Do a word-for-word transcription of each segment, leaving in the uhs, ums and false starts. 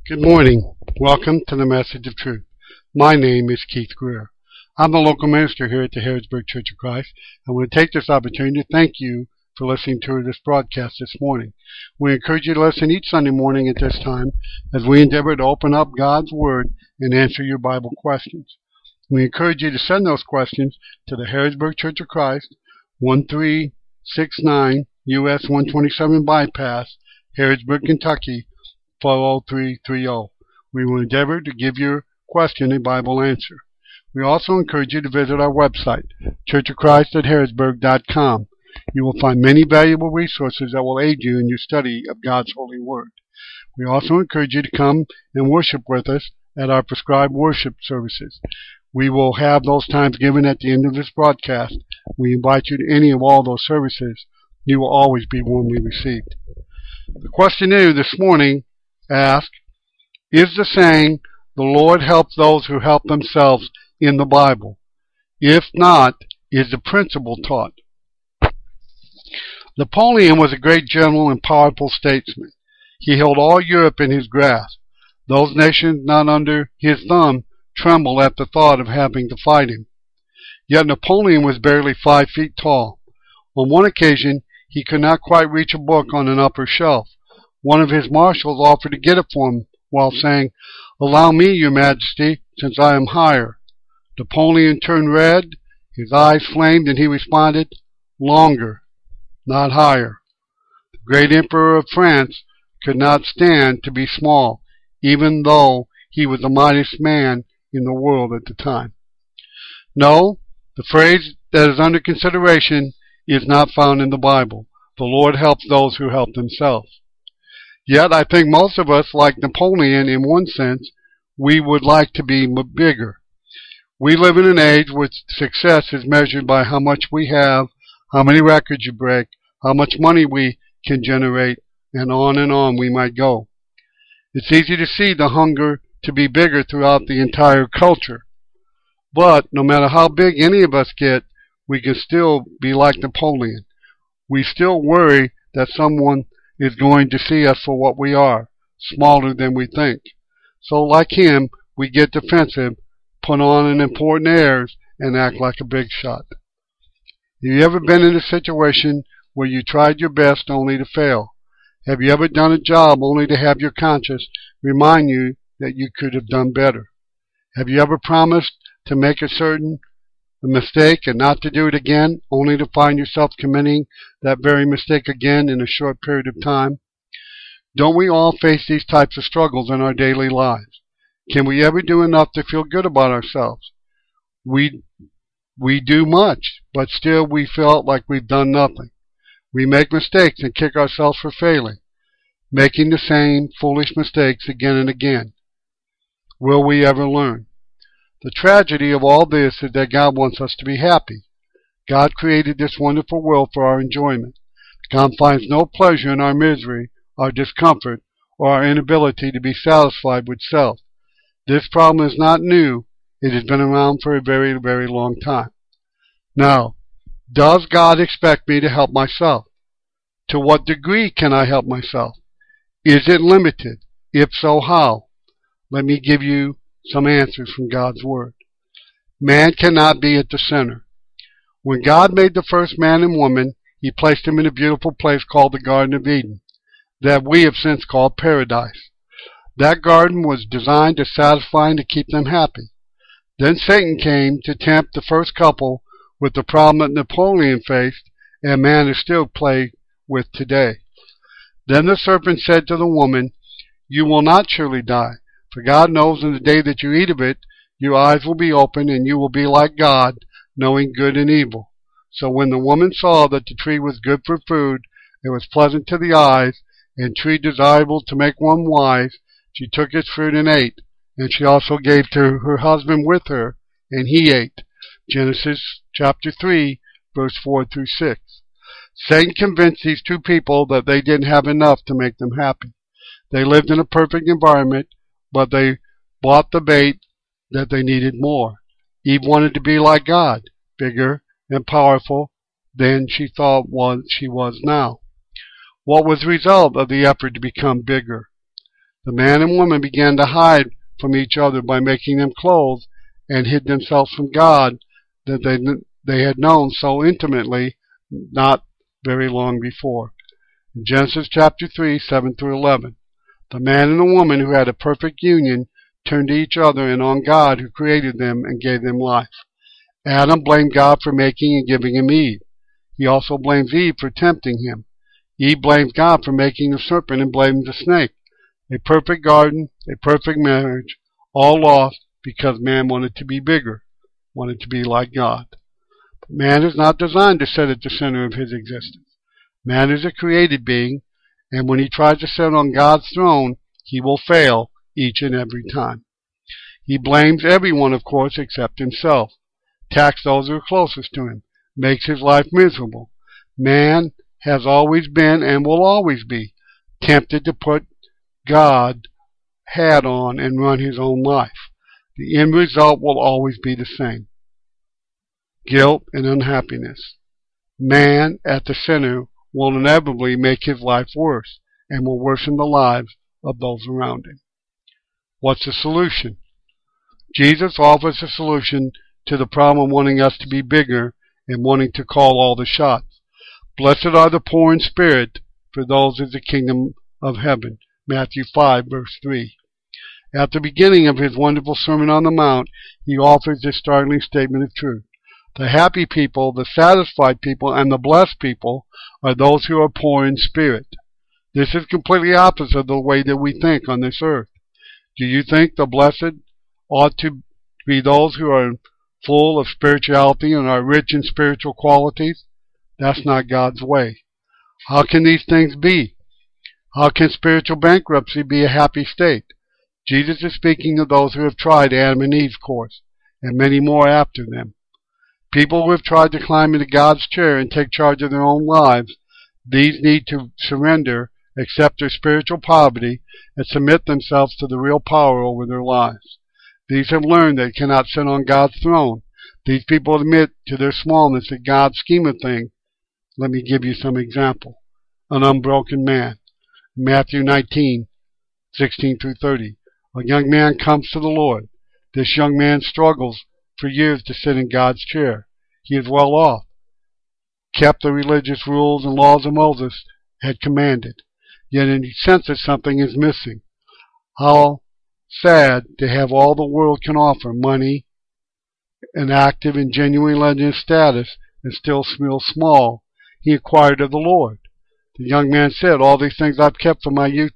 Good morning. Welcome to the Message of Truth. My name is Keith Greer. I'm the local minister here at the Harrodsburg Church of Christ. I want to take this opportunity to thank you for listening to this broadcast this morning. We encourage you to listen each Sunday morning at this time as we endeavor to open up God's Word and answer your Bible questions. We encourage you to send those questions to the Harrodsburg Church of Christ, one three six nine U S one twenty-seven Bypass, Harrodsburg, Kentucky, four oh three three oh. We will endeavor to give your question a Bible answer. We also encourage you to visit our website, church of christ at harrodsburg dot com. You will find many valuable resources that will aid you in your study of God's holy word. We also encourage you to come and worship with us at our prescribed worship services. We will have those times given at the end of this broadcast. We invite you to any of all those services. You will always be warmly received. The questionnaire this morning asks, is the saying, the Lord helps those who help themselves, in the Bible? If not, is the principle taught? Napoleon was a great general and powerful statesman. He held all Europe in his grasp. Those nations not under his thumb trembled at the thought of having to fight him. Yet Napoleon was barely five feet tall. On one occasion, he could not quite reach a book on an upper shelf. One of his marshals offered to get it for him while saying, "Allow me, your majesty, since I am higher." Napoleon turned red, his eyes flamed, and he responded, "Longer, not higher." The great emperor of France could not stand to be small, even though he was the mightiest man in the world at the time. No, the phrase that is under consideration is not found in the Bible. The Lord helps those who help themselves. Yet I think most of us, like Napoleon in one sense, we would like to be bigger. We live in an age where success is measured by how much we have, how many records you break, how much money we can generate, and on and on we might go. It's easy to see the hunger to be bigger throughout the entire culture. But no matter how big any of us get, we can still be like Napoleon. We still worry that someone is going to see us for what we are, smaller than we think. So like him, we get defensive, put on an important airs, and act like a big shot. Have you ever been in a situation where you tried your best only to fail? Have you ever done a job only to have your conscience remind you that you could have done better? Have you ever promised to make a certain mistake and not to do it again, only to find yourself committing that very mistake again in a short period of time? Don't we all face these types of struggles in our daily lives? Can we ever do enough to feel good about ourselves? We, we do much, but still we feel like we've done nothing. We make mistakes and kick ourselves for failing, making the same foolish mistakes again and again. Will we ever learn? The tragedy of all this is that God wants us to be happy. God created this wonderful world for our enjoyment. God finds no pleasure in our misery, our discomfort, or our inability to be satisfied with self. This problem is not new. It has been around for a very, very long time. Now, does God expect me to help myself? To what degree can I help myself? Is it limited? If so, how? Let me give you some answers from God's Word. Man cannot be at the center. When God made the first man and woman, He placed them in a beautiful place called the Garden of Eden, that we have since called paradise. That garden was designed to satisfy and to keep them happy. Then Satan came to tempt the first couple with the problem that Napoleon faced and man is still plagued with today. Then the serpent said to the woman, "You will not surely die. For God knows in the day that you eat of it, your eyes will be opened, and you will be like God, knowing good and evil." So when the woman saw that the tree was good for food, it was pleasant to the eyes, and tree desirable to make one wise, she took its fruit and ate. And she also gave to her husband with her, and he ate. Genesis chapter three, verse four through six. Satan convinced these two people that they didn't have enough to make them happy. They lived in a perfect environment, but they bought the bait that they needed more. Eve wanted to be like God, bigger and powerful than she thought was she was now. What was the result of the effort to become bigger? The man and woman began to hide from each other by making them clothes, and hid themselves from God that they, they had known so intimately not very long before. In Genesis chapter three, seven through eleven, the man and the woman who had a perfect union turned to each other and on God who created them and gave them life. Adam blamed God for making and giving him Eve. He also blames Eve for tempting him. Eve blames God for making the serpent and blames the snake. A perfect garden, a perfect marriage, all lost because man wanted to be bigger, wanted to be like God. But man is not designed to sit at the center of his existence. Man is a created being, and when he tries to sit on God's throne, he will fail each and every time. He blames everyone, of course, except himself, attacks those who are closest to him, makes his life miserable. Man has always been and will always be tempted to put God hat on and run his own life. The end result will always be the same: guilt and unhappiness. Man at the center will inevitably make his life worse and will worsen the lives of those around him. What's the solution? Jesus offers a solution to the problem wanting us to be bigger and wanting to call all the shots. Blessed are the poor in spirit, for those is the kingdom of heaven. Matthew five, verse three. At the beginning of his wonderful Sermon on the Mount, he offers this startling statement of truth. The happy people, the satisfied people, and the blessed people are those who are poor in spirit. This is completely opposite of the way that we think on this earth. Do you think the blessed ought to be those who are full of spirituality and are rich in spiritual qualities? That's not God's way. How can these things be? How can spiritual bankruptcy be a happy state? Jesus is speaking to those who have tried Adam and Eve's course, and many more after them. People who have tried to climb into God's chair and take charge of their own lives, these need to surrender, accept their spiritual poverty, and submit themselves to the real power over their lives. These have learned they cannot sit on God's throne. These people admit to their smallness in God's scheme of things. Let me give you some example. An unbroken man. Matthew nineteen, sixteen through thirty. A young man comes to the Lord. This young man struggles for years to sit in God's chair. He is well off, kept the religious rules and laws of Moses had commanded, yet he senses something is missing. How sad to have all the world can offer, money, an active and genuine religious status, and still feel small. He inquired of the Lord. The young man said, all these things I've kept from my youth,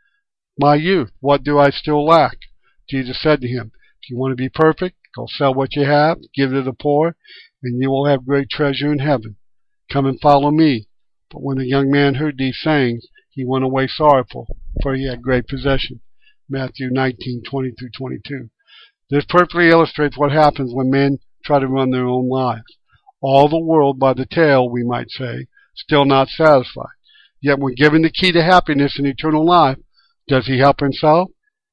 my youth. What do I still lack? Jesus said to him, if you want to be perfect, go sell what you have, give to the poor, and you will have great treasure in heaven. Come and follow me. But when the young man heard these sayings, he went away sorrowful, for he had great possession. Matthew nineteen, twenty through twenty-two. This perfectly illustrates what happens when men try to run their own lives. All the world by the tail, we might say, still not satisfied. Yet when given the key to happiness and eternal life, does he help himself?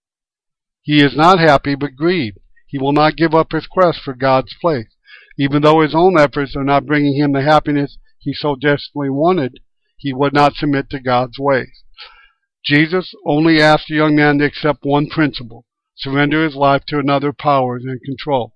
He is not happy, but grieved. He will not give up his quest for God's place. Even though his own efforts are not bringing him the happiness he so desperately wanted, he would not submit to God's ways. Jesus only asked the young man to accept one principle: surrender his life to another power and control,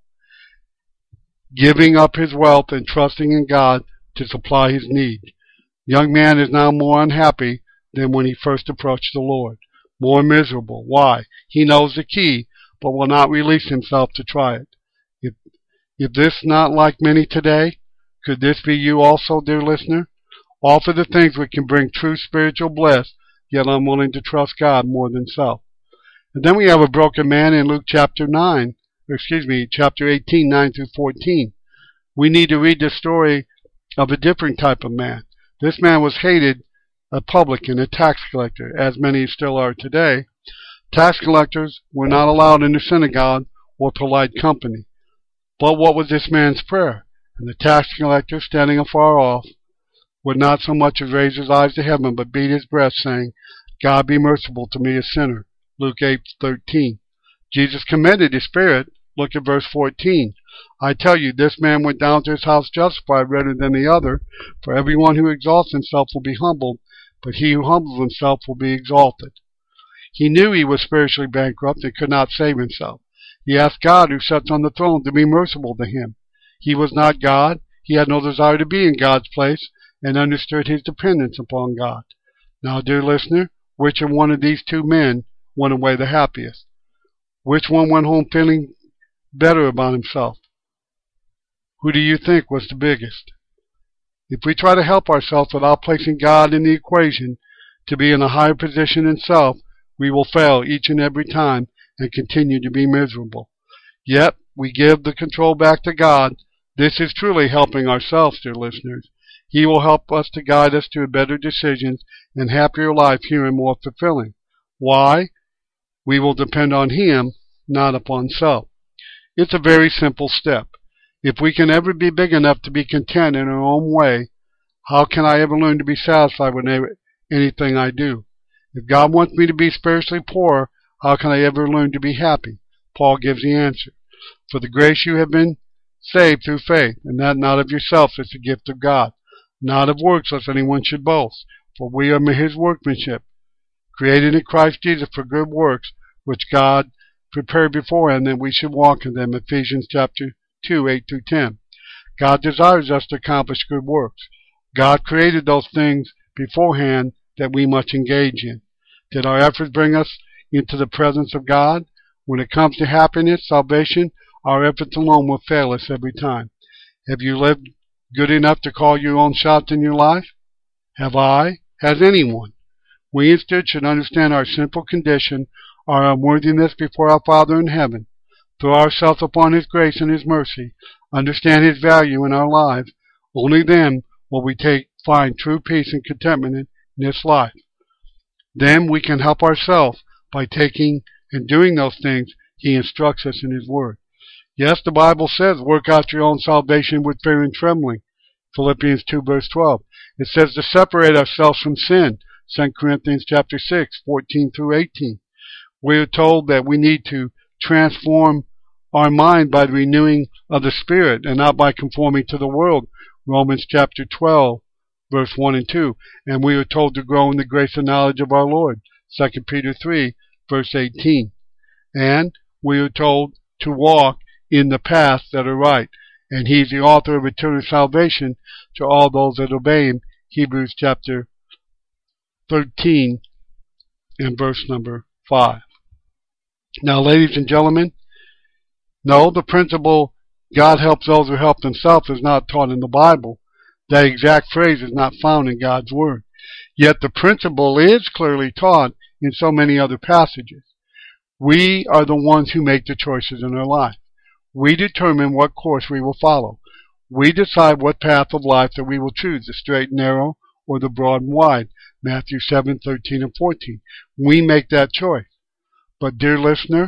giving up his wealth and trusting in God to supply his need. The young man is now more unhappy than when he first approached the Lord, more miserable. Why? He knows the key, but will not release himself to try it. If, if this not like many today, could this be you also, dear listener? Offer the things which can bring true spiritual bliss, yet unwilling to trust God more than self. And then we have a broken man in Luke chapter nine, or excuse me, chapter eighteen, nine through fourteen. We need to read the story of a different type of man. This man was hated, a publican, a tax collector, as many still are today. Tax collectors were not allowed in the synagogue or polite company. But what was this man's prayer? And the tax collector, standing afar off, would not so much as raise his eyes to heaven, but beat his breast, saying, God be merciful to me, a sinner. Luke eight, thirteen. Jesus commended his spirit. Look at verse fourteen. I tell you, this man went down to his house justified rather than the other. For everyone who exalts himself will be humbled, but he who humbles himself will be exalted. He knew he was spiritually bankrupt and could not save himself. He asked God, who sits on the throne, to be merciful to him. He was not God. He had no desire to be in God's place and understood his dependence upon God. Now, dear listener, which of one of these two men went away the happiest? Which one went home feeling better about himself? Who do you think was the biggest? If we try to help ourselves without placing God in the equation to be in a higher position in self, we will fail each and every time and continue to be miserable. Yet, we give the control back to God. This is truly helping ourselves, dear listeners. He will help us to guide us to better decisions and happier life here and more fulfilling. Why? We will depend on Him, not upon self. It's a very simple step. If we can ever be big enough to be content in our own way, how can I ever learn to be satisfied with anything I do? If God wants me to be spiritually poor, how can I ever learn to be happy? Paul gives the answer. For the grace you have been saved through faith, and that not of yourselves, it's a gift of God, not of works, lest anyone should boast. For we are His workmanship, created in Christ Jesus for good works, which God prepared beforehand that we should walk in them. Ephesians chapter two, eight through ten. God desires us to accomplish good works. God created those things beforehand that we must engage in. Did our efforts bring us into the presence of God? When it comes to happiness, salvation, our efforts alone will fail us every time. Have you lived good enough to call your own shots in your life? Have I? Has anyone? We instead should understand our sinful condition, our unworthiness before our Father in heaven, throw ourselves upon His grace and His mercy, understand His value in our lives. Only then will we take find true peace and contentment in this life. Then we can help ourselves by taking and doing those things He instructs us in His Word. Yes, the Bible says, work out your own salvation with fear and trembling. Philippians two, verse twelve. It says to separate ourselves from sin. Second Corinthians chapter six, fourteen through eighteen. We are told that we need to transform our mind by the renewing of the Spirit and not by conforming to the world. Romans chapter twelve, verse one and two. And we are told to grow in the grace and knowledge of our Lord. Second Peter three, verse eighteen. And we are told to walk in the paths that are right. And He's the author of eternal salvation to all those that obey Him. Hebrews chapter thirteen and verse number five. Now, ladies and gentlemen, no, the principle God helps those who help themselves is not taught in the Bible. That exact phrase is not found in God's Word. Yet the principle is clearly taught in so many other passages. We are the ones who make the choices in our life. We determine what course we will follow. We decide what path of life that we will choose, the straight and narrow or the broad and wide. Matthew seven, thirteen and fourteen. We make that choice. But dear listener,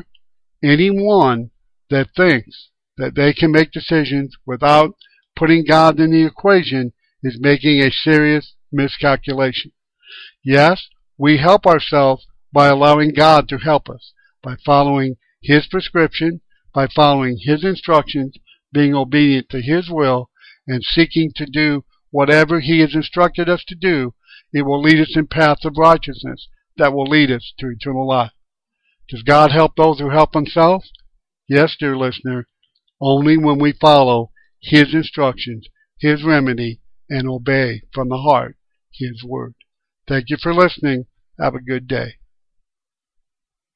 anyone that thinks that they can make decisions without putting God in the equation is making a serious miscalculation. Yes, we help ourselves by allowing God to help us, by following His prescription, by following His instructions, being obedient to His will, and seeking to do whatever He has instructed us to do. It will lead us in paths of righteousness that will lead us to eternal life. Does God help those who help themselves? Yes, dear listener, only when we follow His instructions, His remedy, and obey from the heart His Word. Thank you for listening. Have a good day.